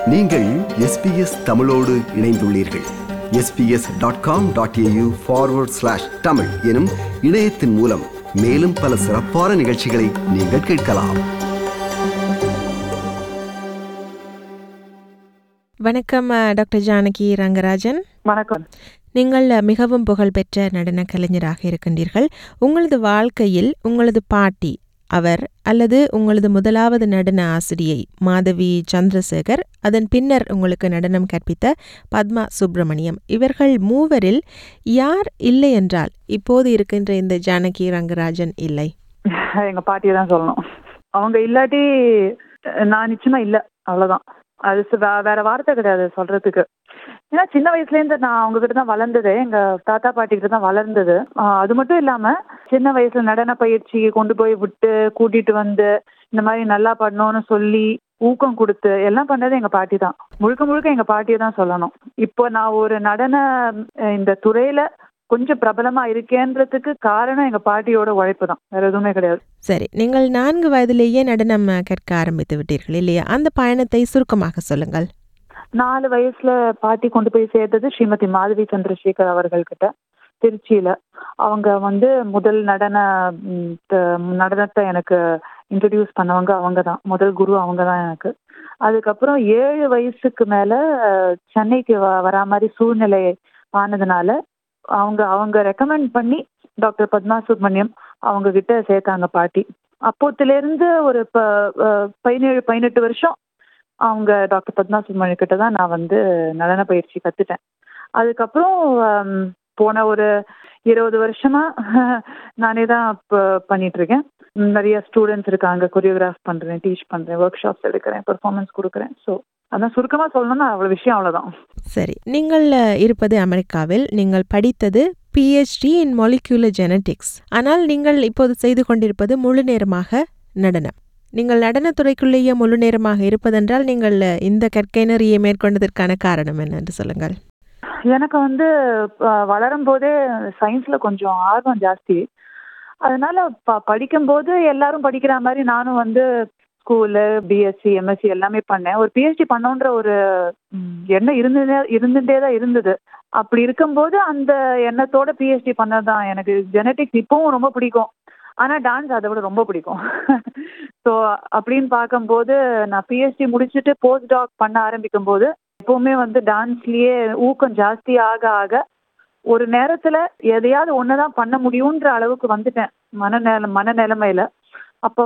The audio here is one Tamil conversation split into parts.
நீங்கள் SBS தமிழோடு இணைந்துள்ளீர்கள். sbs.com.au/tamil எனும் இணையத்தின் மூலம் மேலும் பல சிறப்பான நிகழ்ச்சிகளை நீங்கள் கேட்கலாம். வணக்கம் டாக்டர் ஜானகி ரங்கராஜன். வணக்கம். நீங்கள் மிகவும் புகழ்பெற்ற நடன கலைஞராக இருக்கின்றீர்கள். உங்களது வாழ்க்கையில் உங்களது பாட்டி அவர் அல்லது உங்களது முதலாவது நடன ஆசிரியை மாதவி சந்திரசேகர், அதன் பின்னர் உங்களுக்கு நடனம் கற்பித்த பத்மா சுப்பிரமணியம், இவர்கள் மூவரில் யார் இல்லை என்றால் இப்போது இருக்கின்ற இந்த ஜானகி ரங்கராஜன் இல்லை? எங்க பாட்டியை தான் சொல்லணும். அவங்க இல்லாட்டி நான் நிச்சயமா இல்லை, அவ்வளவுதான். அது வேற வார்த்தை கிடையாது சொல்றதுக்கு. ஏன்னா சின்ன வயசுல இருந்து நான் அவங்க கிட்ட தான் வளர்ந்தது, எங்க தாத்தா பாட்டி கிட்ட தான் வளர்ந்தது. அது மட்டும் இல்லாம சின்ன வயசுல நடன பயிற்சி கொண்டு போய் விட்டு கூட்டிட்டு வந்து இந்த மாதிரி நல்லா பண்ணணும்னு சொல்லி ஊக்கம் கொடுத்து எல்லாம் பண்ணது எங்க பாட்டி தான். முழுக்க முழுக்க எங்க பாட்டியை தான் சொல்லணும். இப்போ நான் ஒரு நடன இந்த துறையில கொஞ்சம் பிரபலமா இருக்கேன்றதுக்கு காரணம் எங்க பாட்டியோட உழைப்பு தான், வேற எதுவுமே கிடையாது. சரி, நீங்கள் 4 வயதிலேயே நடனம் கற்க ஆரம்பித்து விட்டீர்கள் இல்லையா? அந்த பயணத்தை சுருக்கமாக சொல்லுங்கள். 4 வயசுல பாட்டி கொண்டு போய் சேர்த்தது ஸ்ரீமதி மாதவி சந்திரசேகர் அவர்கள்கிட்ட திருச்சியில. அவங்க முதல் நடனத்தை எனக்கு இன்ட்ரடியூஸ் பண்ணவங்க அவங்க தான், முதல் குரு அவங்க தான் எனக்கு. அதுக்கப்புறம் 7 வயசுக்கு மேல சென்னைக்கு வரா மாதிரி சூழ்நிலை ஆனதுனால அவங்க ரெக்கமெண்ட் பண்ணி டாக்டர் பத்மா சுப்பிரமணியம் அவங்க கிட்ட சேர்த்தாங்க பாட்டி. அப்போத்துல இருந்து ஒரு 17-18 வருஷம் அவங்க டாக்டர் பத்மா சுப்பிரமணியம் கிட்ட தான் நான் நடன பயிற்சி கத்துட்டேன். அதுக்கப்புறம் போன ஒரு 20 வருஷமா நானே தான் பண்ணிட்டு இருக்கேன். நிறைய ஸ்டூடெண்ட்ஸ் இருக்காங்க, கொரியோகிராஃப் பண்றேன், டீச் பண்றேன், ஒர்க் ஷாப்ஸ் எடுக்கிறேன், பெர்ஃபார்மன்ஸ் கொடுக்குறேன். ஸோ அதான் சுருக்கமா சொல்லணும்னா அவ்வளவு விஷயம், அவ்வளவுதான். சரி, நீங்கள் இருப்பது அமெரிக்காவில். நீங்கள் படித்தது PhD இன் மாலிகுலர் ஜெனடிக்ஸ். ஆனால் நீங்கள் இப்போது செய்து கொண்டிருப்பது முழு நேரமாக நடனம். நீங்கள் நடனத்துறைக்குள்ளேயே முழு நேரமாக இருப்பதென்றால் நீங்கள் இந்த கற்கைநெறியை மேற்கொண்டதற்கான காரணம் என்ன என்று சொல்லுங்கள். எனக்கு வளரும் போதே சயின்ஸ்ல கொஞ்சம் ஆர்வம் ஜாஸ்தி. அதனால படிக்கும்போது எல்லாரும் படிக்கிற மாதிரி நானும் ஸ்கூல்ல பிஎஸ்சி எம்எஸ்சி எல்லாமே பண்ணேன். ஒரு PhD பண்ணோன்ற ஒரு எண்ணம் இருந்துட்டே தான் இருந்தது. அப்படி இருக்கும்போது அந்த எண்ணத்தோட PhD பண்ணதான். எனக்கு ஜெனடிக்ஸ் இப்பவும் ரொம்ப பிடிக்கும், ஆனா டான்ஸ் அதை விட ரொம்ப பிடிக்கும். ஸோ அப்படின்னு பார்க்கும்போது நான் PhD முடிச்சுட்டு போஸ்ட் டாக் பண்ண ஆரம்பிக்கும் போது எப்பவுமே டான்ஸ்லயே ஊக்கம் ஜாஸ்தி ஆக ஆக ஒரு நேரத்துல எதையாவது ஒண்ணுதான் பண்ண முடியும்ன்ற அளவுக்கு வந்துட்டேன் மனநிலைமையில. அப்ப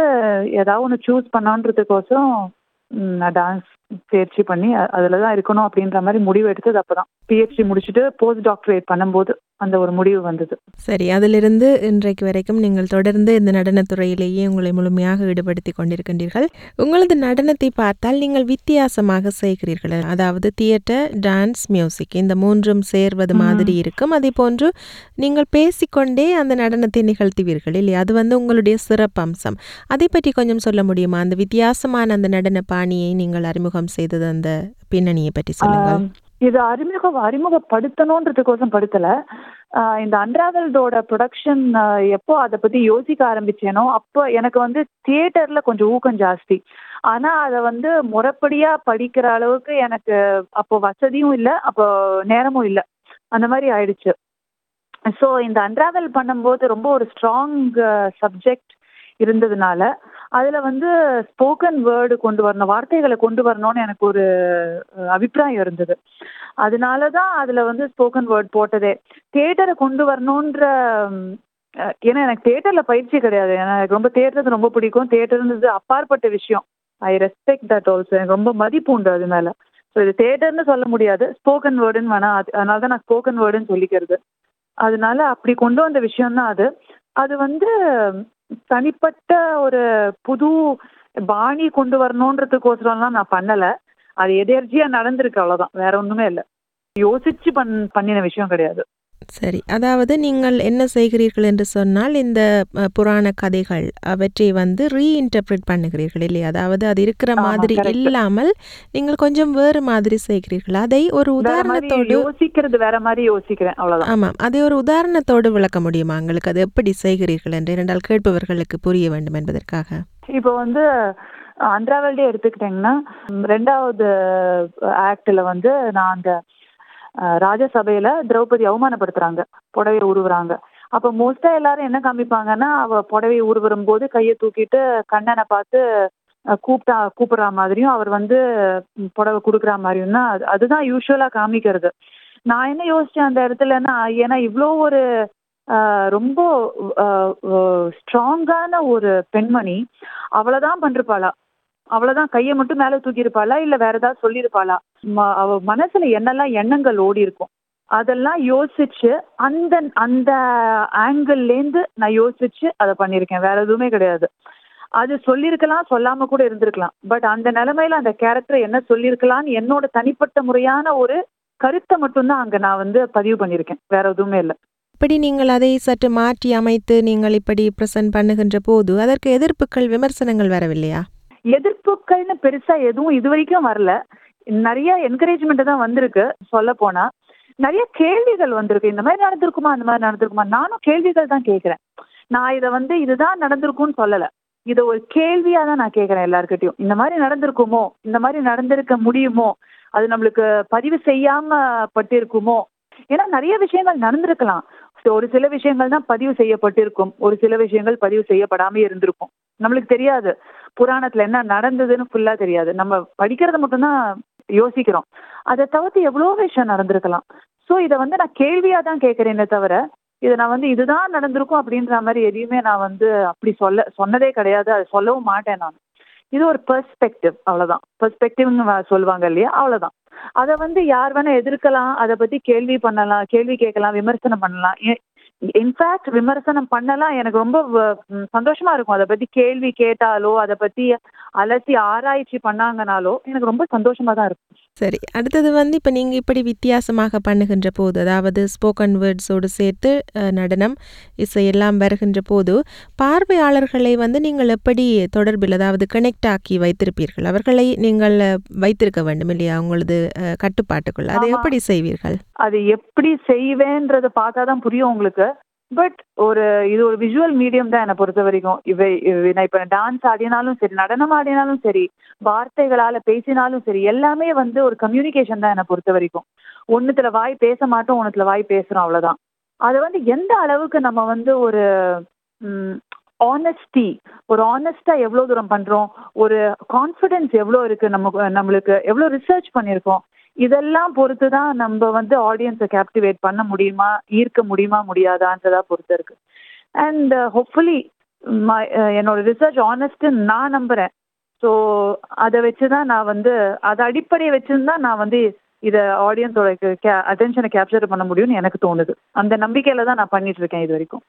ஏதாவது ஒன்று சூஸ் பண்ணன்றதுக்கோசரம் நான் டான்ஸ் பயிற்சி பண்ணி அதுலதான் இருக்கணும் அப்படின்ற மாதிரி முடிவு எடுத்தது. அப்பதான் PhD முடிச்சுட்டு போஸ்ட் டாக்டரேட் பண்ணும்போது அந்த ஒரு முடிவு வந்தது. சரி, அதிலிருந்து இன்றைக்கு வரைக்கும் நீங்கள் தொடர்ந்து இந்த நடனத்துறையிலேயே உங்களை முழுமையாக ஈடுபடுத்தி கொண்டிருக்கின்றீர்கள். உங்களது நடனத்தை பார்த்தால் நீங்கள் வித்தியாசமாக செய்கிறீர்கள். அதாவது தியேட்டர், டான்ஸ், மியூசிக் இந்த 3ம் சேர்வது மாதிரி இருக்கும். அதே போன்று நீங்கள் பேசிக்கொண்டே அந்த நடனத்தை நிகழ்த்துவீர்கள் இல்லையா? அது உங்களுடைய சிறப்பம்சம். அதை பற்றி கொஞ்சம் சொல்ல முடியுமா? அந்த வித்தியாசமான அந்த நடன பாணியை நீங்கள் அறிமுகம் செய்தது, அந்த பின்னணியை பற்றி சொல்லுங்கள். இது அறிமுகப்படுத்தணுன்றதுக்கோசம் படுத்தல. இந்த அன்ராவல்டோட ப்ரொடக்ஷன் எப்போ அதை பத்தி யோசிக்க ஆரம்பிச்சேனோ அப்போ எனக்கு தியேட்டர்ல கொஞ்சம் ஊக்கம் ஜாஸ்தி. ஆனா அதை முறைப்படியா படிக்கிற அளவுக்கு எனக்கு அப்போ வசதியும் இல்லை, அப்போ நேரமும் இல்லை, அந்த மாதிரி ஆயிடுச்சு. ஸோ இந்த அன்ராவல் பண்ணும்போது ரொம்ப ஒரு ஸ்ட்ராங் சப்ஜெக்ட் இருந்ததுனால அதுல ஸ்போக்கன் வேர்டு கொண்டு வரணும், வார்த்தைகளை கொண்டு வரணும்னு எனக்கு ஒரு அபிப்பிராயம் இருந்தது. அதனாலதான் அதுல ஸ்போக்கன் வேர்ட் போட்டதே. தியேட்டரை கொண்டு வரணும்ன்ற ஏன்னா எனக்கு தியேட்டர்ல பயிற்சி கிடையாது. எனக்கு ரொம்ப தியேட்டர் ரொம்ப பிடிக்கும். தியேட்டர்ன்றது அப்பாற்பட்ட விஷயம். I respect that also. எனக்கு ரொம்ப மதிப்பு உண்டு அது மேல. ஸோ இது தியேட்டர்னு சொல்ல முடியாது, ஸ்போக்கன் வேர்டுன்னு வேணா. அதனாலதான் நான் ஸ்போக்கன் வேர்டுன்னு சொல்லிக்கிறது. அதனால அப்படி கொண்டு வந்த விஷயம்தான் அது. அது தனிப்பட்ட ஒரு புது பாணி கொண்டு வரணுன்றதுக்கோசரம்லாம் நான் பண்ணல. அது எதேர்ச்சியா நடந்திருக்கு, அவ்வளவுதான், வேற ஒண்ணுமே இல்லை. யோசிச்சு பண்ணின விஷயம் கிடையாது. சரி, அதாவது நீங்கள் என்ன செய்கிறீர்கள் என்று சொன்னால் இந்த புராண கதைகள் அவற்றை ரீஇன்டர்பிரேட் பண்ணுகிறீர்கள் இல்லையா? அதாவது அது இருக்கிற மாதிரி இல்லாமல் நீங்கள் கொஞ்சம் வேறு மாதிரி செய்கிறீர்கள். அதை ஒரு உதாரணத்தோடு யோசிக்கிறது, வேற மாதிரி யோசிக்கிறேன், அவ்வளவுதான். ஆமாம், அதை ஒரு உதாரணத்தோடு விளக்க முடியுமா உங்களுக்கு? அது எப்படி செய்கிறீர்கள் என்று, இரண்டால் கேட்பவர்களுக்கு புரிய வேண்டும் என்பதற்காக. இப்போ அன்ராவல்டே எடுத்துக்கிட்டீங்கன்னா 2வது ஆக்ட்ல வந்து நான் அந்த ராஜசபையில திரௌபதி அவமானப்படுத்துறாங்க, புடவையை உருவுறாங்க. அப்ப மோஸ்டா எல்லாரும் என்ன காமிப்பாங்கன்னா, அவ புடவையை உருவரும் போது கையை தூக்கிட்டு கண்ணனை பார்த்து கூப்பிடுற மாதிரியும் அவர் வந்து புடவை கொடுக்குற மாதிரியும் தான் அதுதான் யூஸ்வலா காமிக்கிறது. நான் என்ன யோசிச்சேன் அந்த இடத்துலன்னா, ஏன்னா இவ்வளோ ஒரு ரொம்ப ஸ்ட்ராங்கான ஒரு பெண்மணி அவ்வளவுதான் பண்றிருப்பாளா, அவ்வளவுதான் கையை மட்டும் மேல தூக்கி இருப்பாளா, இல்ல வேற ஏதாவது சொல்லியிருப்பாளா, அவ மனசுல என்னெல்லாம் எண்ணங்கள் ஓடி இருக்கும் அதெல்லாம் யோசிச்சு அந்த அந்த ஆங்கிள்லேருந்து நான் யோசிச்சு அதை பண்ணியிருக்கேன். வேற எதுவுமே கிடையாது. அது சொல்லியிருக்கலாம், சொல்லாம கூட இருந்திருக்கலாம். பட் அந்த நிலைமையில அந்த கேரக்டர் என்ன சொல்லியிருக்கலாம்னு என்னோட தனிப்பட்ட முறையான ஒரு கருத்தை மட்டும்தான் அங்க நான் வந்து பதிவு பண்ணியிருக்கேன். வேற எதுவுமே இல்லை. இப்படி நீங்கள் அதை சற்று மாற்றி அமைத்து நீங்கள் இப்படி பிரசன்ட் பண்ணுகின்ற போது அதற்கு எதிர்ப்புகள், விமர்சனங்கள் வரவில்லையா? எதிர்ப்புகள்னு பெருசா எதுவும் இது வரைக்கும் வரல. நிறைய என்கரேஜ்மெண்ட் தான் வந்திருக்கு. சொல்ல போனா நிறைய கேள்விகள் வந்திருக்கு. இந்த மாதிரி நடந்திருக்குமா, அந்த மாதிரி நடந்திருக்குமா, நானும் கேள்விகள் தான் கேட்கிறேன். நான் இதை வந்து இதுதான் நடந்திருக்கும்னு சொல்லல, இதை ஒரு கேள்வியா தான் நான் கேட்கிறேன் எல்லாருக்கிட்டையும். இந்த மாதிரி நடந்திருக்குமோ, இந்த மாதிரி நடந்திருக்க முடியுமோ, அது நம்மளுக்கு பதிவு செய்யாம பட்டிருக்குமோ. ஏன்னா நிறைய விஷயங்கள் நடந்திருக்கலாம். ஒரு சில விஷயங்கள் தான் பதிவு செய்யப்பட்டிருக்கும், ஒரு சில விஷயங்கள் பதிவு செய்யப்படாம இருந்திருக்கும். நம்மளுக்கு தெரியாது புராணத்துல என்ன நடந்ததுன்னு ஃபுல்லா தெரியாது. நம்ம படிக்கிறத மட்டும்தான் யோசிக்கிறோம். அதை தவிர்த்து எவ்வளோ விஷயம் நடந்திருக்கலாம். ஸோ இதை வந்து நான் கேள்வியா தான் கேட்கறேனே தவிர இதை நான் வந்து இதுதான் நடந்திருக்கும் அப்படின்ற மாதிரி எதையுமே நான் வந்து அப்படி சொன்னதே கிடையாது. அது சொல்லவும் மாட்டேன் நான். இது ஒரு பெர்ஸ்பெக்டிவ், அவ்வளவுதான். பெர்ஸ்பெக்டிவ்னு சொல்லுவாங்க இல்லையா, அவ்வளவுதான். அதை வந்து யார் வேணா எதிர்க்கலாம், அதை பத்தி கேள்வி பண்ணலாம், கேள்வி கேட்கலாம், விமர்சனம் பண்ணலாம். இன்ஃபேக்ட் விமர்சனம் பண்ணலாம், எனக்கு ரொம்ப சந்தோஷமா இருக்கும். அதை பத்தி கேள்வி கேட்டாலோ, அதை பத்தி அலசி ஆராய்ச்சி பண்ணாங்கனாலோ எனக்கு ரொம்ப சந்தோஷமா தான் இருக்கும். சரி, அடுத்தது வந்து இப்போ நீங்கள் இப்படி வித்தியாசமாக பண்ணுகின்ற போது, அதாவது ஸ்போக்கன் வேர்ட்ஸோடு சேர்த்து நடனம், இசை எல்லாம் வருகின்ற போது பார்வையாளர்களை வந்து நீங்கள் எப்படி தொடர்பில், அதாவது கனெக்ட் ஆக்கி வைத்திருப்பீர்கள்? அவர்களை நீங்கள் வைத்திருக்க வேண்டும் இல்லையா உங்களது கட்டுப்பாட்டுக்குள்ள? அதை எப்படி செய்வீர்கள்? அது எப்படி செய்வேன்றதை பார்த்தாதான் புரியும் உங்களுக்கு. பட் இது ஒரு விஷுவல் மீடியம் தான் என்னை பொறுத்த வரைக்கும். நான் இப்ப டான்ஸ் ஆடினாலும் சரி, நடனம் ஆடினாலும் சரி, வார்த்தைகளால பேசினாலும் சரி, எல்லாமே வந்து ஒரு கம்யூனிகேஷன் தான் என்னை பொறுத்த வரைக்கும். ஒன்னுத்துல வாய் பேச மாட்டோம், ஒன்னுத்துல வாய் பேசுறோம், அவ்வளவுதான். அதை வந்து எந்த அளவுக்கு நம்ம வந்து ஒரு ஆனஸ்டி, ஒரு ஆனஸ்டா எவ்வளவு தூரம் பண்றோம், ஒரு கான்ஃபிடென்ஸ் எவ்வளவு இருக்கு, நம்மளுக்கு எவ்வளவு ரிசர்ச் பண்ணியிருக்கோம், இதெல்லாம் பொறுத்து தான் நம்ம வந்து ஆடியன்ஸை கேப்டிவேட் பண்ண முடியுமா, ஈர்க்க முடியுமா, முடியாதான்றதா பொறுத்து இருக்கு. அண்ட் ஹோப்ஃபுல்லி என்னோட ரிசர்ச் ஆனஸ்ட்னு நான் நம்புறேன். ஸோ அதை வச்சுதான் நான் வந்து அதை அடிப்படையை வச்சுதான் நான் வந்து இதை ஆடியன்ஸோட அட்டென்ஷனை கேப்சர் பண்ண முடியும்னு எனக்கு தோணுது. அந்த நம்பிக்கையில தான் நான் பண்ணிட்டு இருக்கேன் இது வரைக்கும்.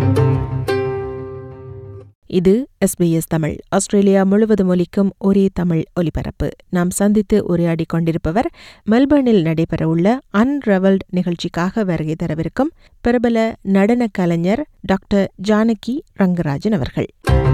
இது SBS தமிழ், ஆஸ்திரேலியா முழுவதும் ஒலிக்கும் ஒரே தமிழ் ஒலிபரப்பு. நாம் சந்தித்து உரையாடி கொண்டிருப்பவர் மெல்பர்னில் நடைபெறவுள்ள அன்ரவல்ட் நிகழ்ச்சிக்காக வருகை தரவிருக்கும் பிரபல நடன கலைஞர் டாக்டர் ஜானகி ரங்கராஜன் அவர்கள்.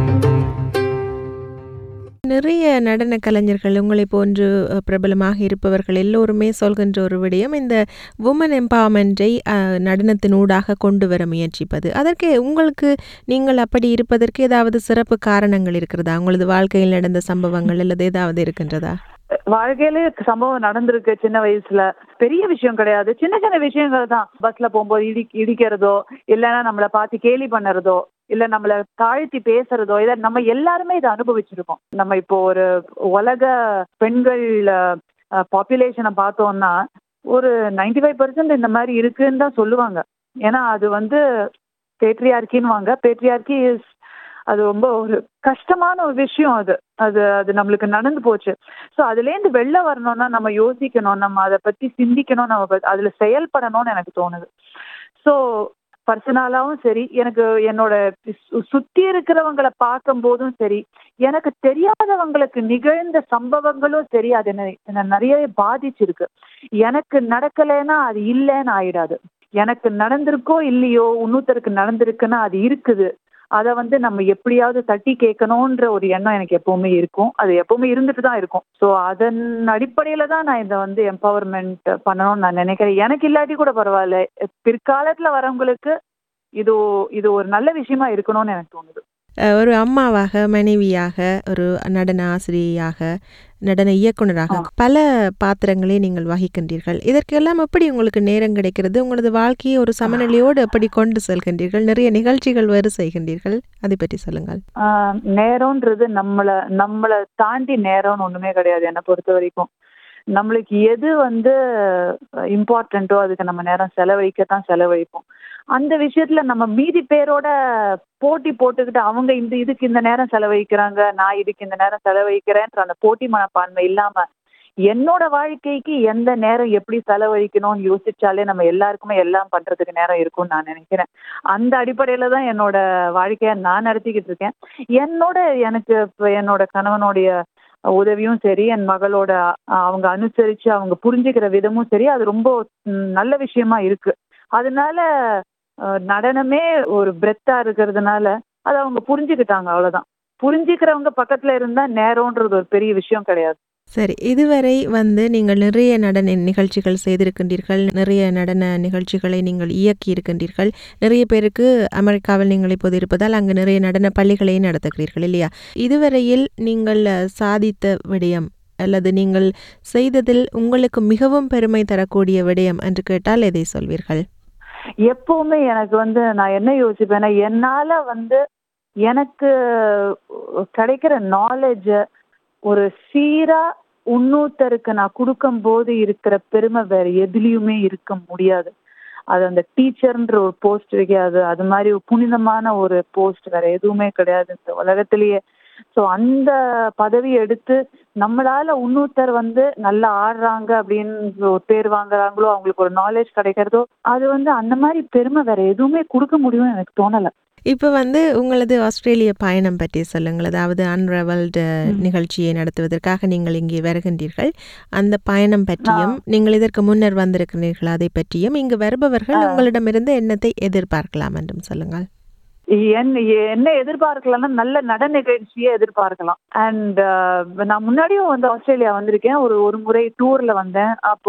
நிறைய நடன கலைஞர்கள் உங்களை போன்று பிரபலமாக இருப்பவர்கள் எல்லோருமே சொல்கின்ற ஒரு விடயம், இந்த உமன் எம்பவர்மெண்ட்டை நடனத்தினூடாக கொண்டு வர முயற்சிப்பது. அதற்கு உங்களுக்கு, நீங்கள் அப்படி இருப்பதற்கு ஏதாவது சிறப்பு காரணங்கள் இருக்கிறதா? உங்களது வாழ்க்கையில் நடந்த சம்பவங்கள் அல்லது ஏதாவது இருக்கின்றதா? வாழ்க்கையில சம்பவம் நடந்திருக்கு. சின்ன வயசுல பெரிய விஷயம் கிடையாது, சின்ன சின்ன விஷயங்கள் தான். பஸ்ல போகும்போது இடிக்கிறதோ, இல்லைன்னா நம்மளை பார்த்து கேலி பண்ணுறதோ, இல்ல நம்மள தாழ்த்தி பேசுறதோ, இதை நம்ம எல்லாருமே இதை அனுபவிச்சிருக்கோம். நம்ம இப்போ ஒரு உலக பெண்கள் பாப்புலேஷனை பார்த்தோம்னா ஒரு 95% இந்த மாதிரி இருக்குன்னு தான் சொல்லுவாங்க. ஏன்னா அது வந்து பேட்ரியார்கின்னுவாங்க. பேட்ரியார்கி அது ரொம்ப ஒரு கஷ்டமான ஒரு விஷயம். அது அது அது நம்மளுக்கு நடந்து போச்சு. ஸோ அதுலேருந்து வெளில வரணும்னா நம்ம யோசிக்கணும், நம்ம அதை பற்றி சிந்திக்கணும், நம்ம அதில் செயல்படணும்னு எனக்கு தோணுது. ஸோ பர்சனலாகவும் சரி, எனக்கு என்னோட சுற்றி இருக்கிறவங்களை பார்க்கும் போதும் சரி, எனக்கு தெரியாதவங்களுக்கு நிகழ்ந்த சம்பவங்களும் சரி, அது என்ன நிறைய பாதிச்சிருக்கு. எனக்கு நடக்கலைன்னா அது இல்லைன்னு ஆயிடாது. எனக்கு நடந்திருக்கோ இல்லையோ, இன்னொருத்தருக்கு நடந்திருக்குன்னா அது இருக்குது. அதை வந்து நம்ம எப்படியாவது தட்டி கேட்கணுன்ற ஒரு எண்ணம் எனக்கு எப்பவுமே இருக்கும். அது எப்பவுமே இருந்துட்டு தான் இருக்கும். ஸோ அதன் அடிப்படையில தான் நான் இதை வந்து எம்பவர்மெண்ட் பண்ணணும்னு நான் நினைக்கிறேன். எனக்கு இல்லாட்டி கூட பரவாயில்ல, பிற்காலத்துல வரவங்களுக்கு இது ஒரு நல்ல விஷயமா இருக்கணும்னு எனக்கு தோணுது. ஒரு அம்மாவாக, மனைவியாக, ஒரு நடன ஆசிரியையாக, நடன இயக்குனராக பல பாத்திரங்களை நீங்கள் வகிக்கின்றீர்கள். இதற்கெல்லாம் எப்படி உங்களுக்கு நேரம் கிடைக்கிறது? உங்களது வாழ்க்கையை ஒரு சமநிலையோடு எப்படி கொண்டு செல்கின்றீர்கள்? நிறைய நிகழ்ச்சிகள் வேறு செய்கின்றீர்கள், அதை பற்றி சொல்லுங்கள். நேரம்ன்றது நம்மளை தாண்டி நேரம்னு ஒண்ணுமே கிடையாது. என்னை பொறுத்த வரைக்கும் நம்மளுக்கு எது இம்பார்ட்டன்ட்டோ அதுக்கு நம்ம நேரம் செலவழிக்கத்தான் செலவழிப்போம். அந்த விஷயத்துல நம்ம மீதி பேரோட போட்டி போட்டுக்கிட்டு அவங்க இதுக்கு இந்த நேரம் செலவழிக்கிறாங்க, நான் இதுக்கு இந்த நேரம் செலவழிக்கிறேன்ற அந்த போட்டி மனப்பான்மை இல்லாம என்னோட வாழ்க்கைக்கு எந்த நேரம் எப்படி செலவழிக்கணும்னு யோசிச்சாலே நம்ம எல்லாருக்குமே எல்லாம் பண்றதுக்கு நேரம் இருக்கும்னு நான் நினைக்கிறேன். அந்த அடிப்படையில தான் என்னோட வாழ்க்கைய நான் நடத்திக்கிட்டு இருக்கேன். எனக்கு என்னோட கணவனுடைய உதவியும் சரி, என் மகளோட அவங்க அனுசரிச்சு அவங்க புரிஞ்சுக்கிற விதமும் சரி, அது ரொம்ப நல்ல விஷயமா இருக்கு. அதனால நடனமே ஒரு பிரெத்தா இருக்கிறதுனால அதை அவங்க புரிஞ்சுக்கிட்டாங்க, அவ்வளவுதான். புரிஞ்சுக்கிறவங்க பக்கத்துல இருந்தா நேரம்ன்றது ஒரு பெரிய விஷயம் கிடையாது. சரி, இதுவரை நீங்கள் நிறைய நடன நிகழ்ச்சிகள் செய்திருக்கின்றீர்கள், நிறைய நடன நிகழ்ச்சிகளை நீங்கள் இயக்கி இருக்கின்றீர்கள். நிறைய பேருக்கு அமெரிக்காவில் நீங்கள் இப்போது இருப்பதால் அங்கு நிறைய நடன பள்ளிகளையும் நடத்துகிறீர்கள் இல்லையா? இதுவரையில் நீங்கள் சாதித்த விடயம் அல்லது நீங்கள் செய்ததில் உங்களுக்கு மிகவும் பெருமை தரக்கூடிய விடயம் என்று கேட்டால் எதை சொல்வீர்கள்? எப்பவுமே எனக்கு நான் என்ன யோசிப்பேன்னா, என்னால எனக்கு கிடைக்கிற நாலேஜ ஒரு சீரா இன்னொருத்தருக்கு நான் கொடுக்கும் போது இருக்கிற பெருமை வேற எதுலயுமே இருக்க முடியாது. அது அந்த டீச்சர்ன்ற ஒரு போஸ்ட் இருக்காது, அது மாதிரி புனிதமான ஒரு போஸ்ட் வேற எதுவுமே கிடையாது இந்த உலகத்திலேயே. ஸோ அந்த பதவி எடுத்து நம்மளால இன்னொருத்தர் நல்லா ஆடுறாங்க அப்படின்னு ஒரு பேர் வாங்குறாங்களோ, அவங்களுக்கு ஒரு நாலேஜ் கிடைக்கிறதோ, அது அந்த மாதிரி பெருமை வேற எதுவுமே கொடுக்க முடியும்னு எனக்கு தோணலை. இப்போ உங்களது ஆஸ்திரேலிய பயணம் பற்றி சொல்லுங்கள். அதாவது அன்ரவல்டு நிகழ்ச்சியை நடத்துவதற்காக நீங்கள் இங்கே வருகின்றீர்கள். அந்த பயணம் பற்றியும், நீங்கள் இதற்கு முன்னர் வந்திருக்கிறீர்கள் அதை பற்றியும், இங்கு வருபவர்கள் உங்களிடமிருந்து என்னத்தை எதிர்பார்க்கலாம் என்றும் சொல்லுங்கள். என்ன எதிர்பார்க்கலாம்னா, நல்ல நடன நிகழ்ச்சியை எதிர்பார்க்கலாம். அண்ட் நான் முன்னாடியும் ஆஸ்திரேலியா வந்திருக்கேன். ஒரு முறை டூர்ல வந்தேன். அப்போ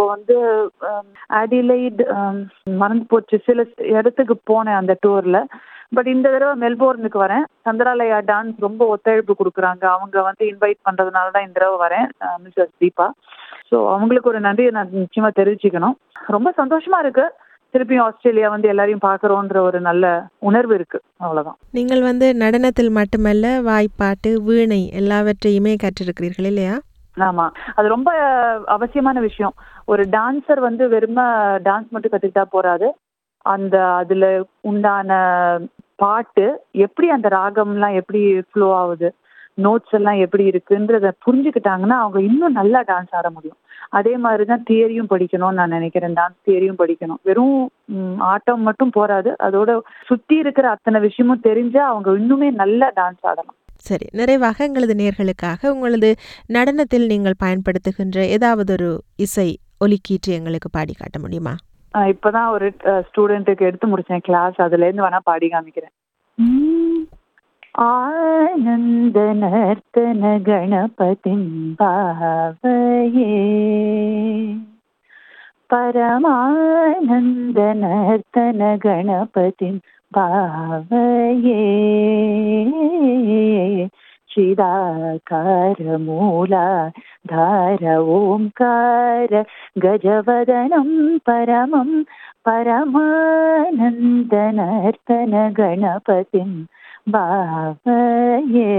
அடிலைட் மறந்து போச்சு, சில இடத்துக்கு போனேன் அந்த டூர்ல. பட் இந்த தடவை மெல்போர்னுக்கு வரேன். சந்திராலயா டான்ஸ் ரொம்ப ஒத்துழைப்பு கொடுக்குறாங்க. அவங்க இன்வைட் பண்றதுனால தான் இந்த தடவை வரேன், மிஸ்ஸஸ் தீபா. ஸோ அவங்களுக்கு ஒரு நன்றியை நான் நிச்சயமா தெரிவிச்சுக்கணும். ரொம்ப சந்தோஷமா இருக்கு. திருப்பியும் ஆஸ்திரேலியா எல்லாரையும் பார்க்கறோன்ற ஒரு நல்ல உணர்வு இருக்கு, அவ்வளவுதான். நீங்கள் நடனத்தில் மட்டுமல்ல, வாய்ப்பாட்டு, வீணை எல்லாவற்றையுமே கற்றிருக்கிறீர்கள் இல்லையா? ஆமா, அது ரொம்ப அவசியமான விஷயம். ஒரு டான்சர் வெறும டான்ஸ் மட்டும் கத்துக்கிட்டா போறாது. அதுல உண்டான பாட்டு எப்படி, அந்த ராகம்லாம் எப்படி ஃப்ளோ ஆகுது, நோட்ஸ் எல்லாம் எப்படி இருக்குன்றத புரிஞ்சுக்கிட்டாங்கன்னா அவங்க இன்னும் நல்லா டான்ஸ் ஆட முடியும். அதே மாதிரிதான் தியரியும் படிக்கணும்னு நான் நினைக்கிறேன். டான்ஸ் தியரியும் படிக்கணும். வெறும் ஆட்டம் மட்டும் போராது, அதோட சுத்தி இருக்கிற அத்தனை விஷயமும் தெரிஞ்சா அவங்க இன்னுமே நல்லா டான்ஸ் ஆடலாம். சரி, நிறைவாக எங்களது நேயர்களுக்காக உங்களது நடனத்தில் நீங்கள் பயன்படுத்துகின்ற ஏதாவது ஒரு இசை ஒலிக்கீற்று எங்களுக்கு பாடி காட்ட முடியுமா? இப்பதான் ஒரு ஸ்டூடெண்ட்டுக்கு எடுத்து முடிச்சேன் கிளாஸ், அதுல இருந்து வேணா பாடி காமிக்கிறேன். ஆனந்த நர்த்தன கணபதிம் பாவையே, பரமானந்த நர்த்தன கணபதிம் பாவையே, சிதாகார மூலாதார ஓம்கார கஜவதனம் பரமம் பரமானந்த நர்த்தன கணபதிம் பாவையே.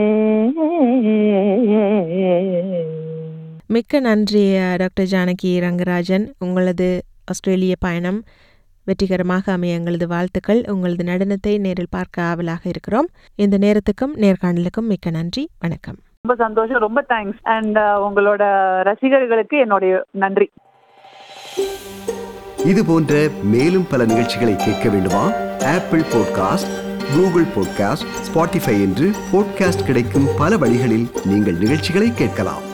மிக்க நன்றி டாக்டர் ஜானகி ரங்கராஜன். உங்களது ஆஸ்திரேலிய பயணம் வெற்றிகரமாக அமைய எங்களது வாழ்த்துக்கள். உங்களது நடனத்தை நேரில் பார்க்க ஆவலாக இருக்கிறோம். இந்த நேரத்துக்கும் நேர்காணலுக்கும் மிக்க நன்றி. வணக்கம். ரொம்ப சந்தோஷம், ரொம்ப தேங்க்ஸ். அண்ட் உங்களோட ரசிகர்களுக்கு என்னுடைய நன்றி. இது போன்ற மேலும் பல நிகழ்ச்சிகளை கேட்க வேண்டுமா? Apple podcast, Google podcast, Spotify என்று பாட்காஸ்ட் கிடைக்கும் பல வழிகளில் நீங்கள் நிகழ்ச்சிகளை கேட்கலாம்.